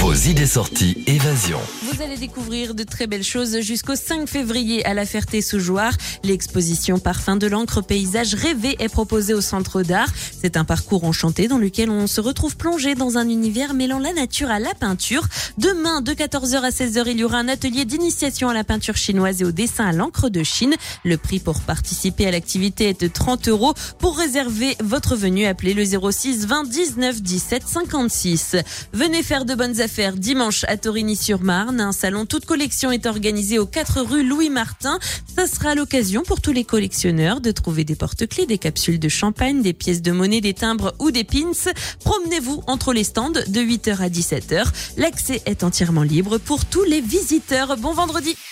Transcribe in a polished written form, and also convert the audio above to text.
Vos idées sorties évasion. Vous allez découvrir de très belles choses jusqu'au 5 février à la Ferté-Sougeoire. L'exposition Parfums de l'encre paysage rêvé est proposée au Centre d'Art. C'est un parcours enchanté dans lequel on se retrouve plongé dans un univers mêlant la nature à la peinture. Demain, de 14h à 16h, il y aura un atelier d'initiation à la peinture chinoise et au dessin à l'encre de Chine. Le prix pour participer à l'activité est de 30 €. Pour réserver votre venue, appelez le 06 20 19 17 56. Venez faire de bonnes affaires dimanche à Torigny-sur-Marne. Un salon toute collection est organisé aux 4 rue Louis Martin. Ça sera l'occasion pour tous les collectionneurs de trouver des porte-clés, des capsules de champagne, des pièces de monnaie, des timbres ou des pins. Promenez-vous entre les stands de 8h à 17h. L'accès est entièrement libre pour tous les visiteurs. Bon vendredi!